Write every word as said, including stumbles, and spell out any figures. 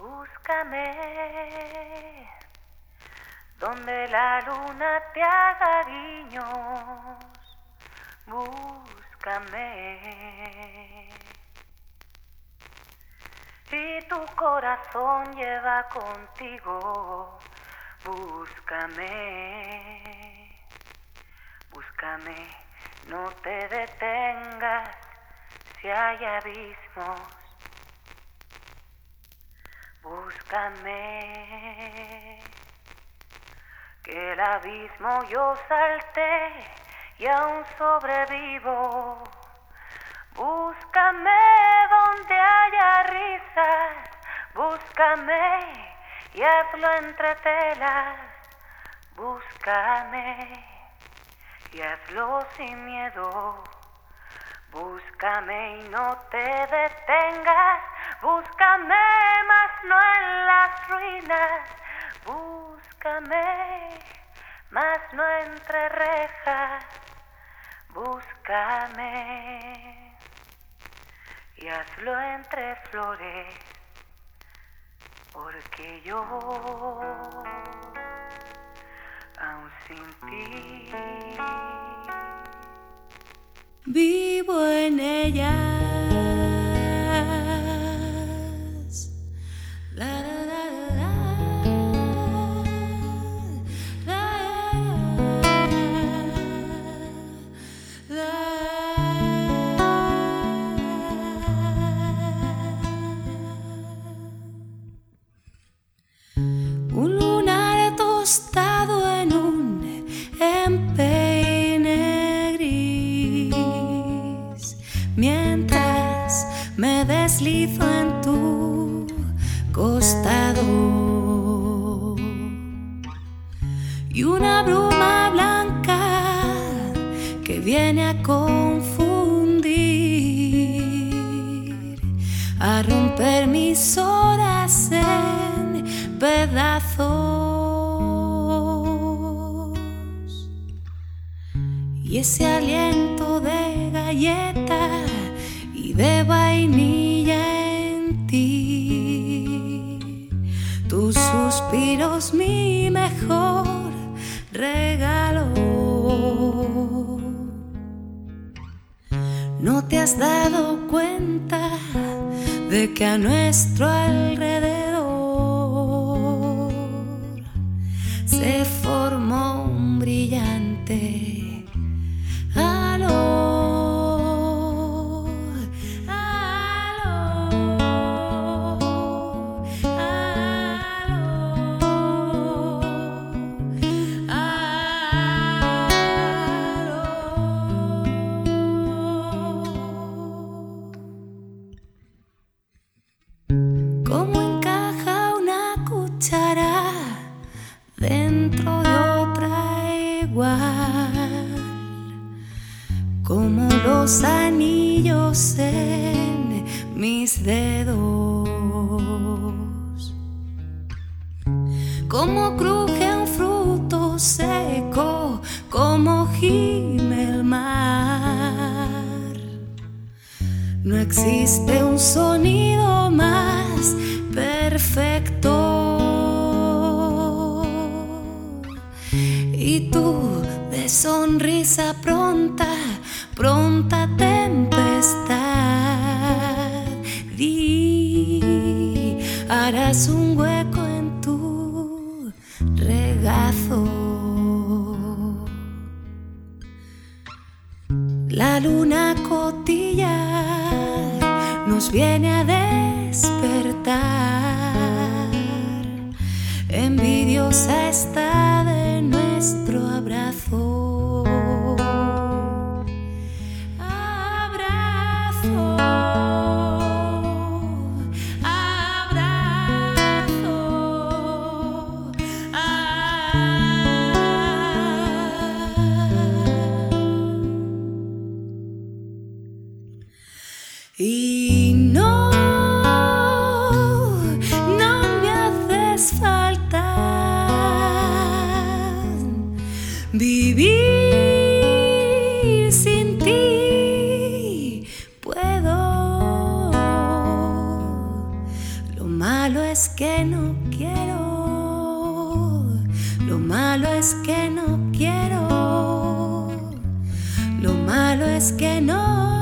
Búscame donde la luna te haga guiños. Búscame y tu corazón lleva contigo. Búscame, búscame, no te detengas si hay abismos. Búscame, que el abismo yo salté y aún sobrevivo. Búscame donde haya risas, búscame y hazlo entre telas. Búscame y hazlo sin miedo. Búscame y no te detengas. Búscame, mas no en las ruinas. Búscame, mas no entre rejas. Búscame y hazlo entre flores, porque yo, aún sin ti, vivo en ellas. La, la, la, la, la, la, un lunar tostado en un empeine gris, mientras me deslizo en tu costado, y una bruma blanca que viene a confundir, a romper mis horas en pedazos, y ese aliento de galleta y de vainilla en ti, tus suspiros mi mejor regalo. ¿No te has dado cuenta de que a nuestro alrededor se formó un brillante halo? ¿Cómo encaja una cuchara dentro de otra igual? Como los anillos en mis dedos. Como cruje un fruto seco, como gime el mar. No existe un sonido más perfecto, y tú de sonrisa pronta, pronta tempestad, di, harás un hueco en tu regazo. La luna cotilla nos viene a despertar, envidiosa está de nuestro abrazo. Abrazo, abrazo, y no, no me haces falta vivir. malo es que no quiero, lo malo es que no quiero, lo malo es que no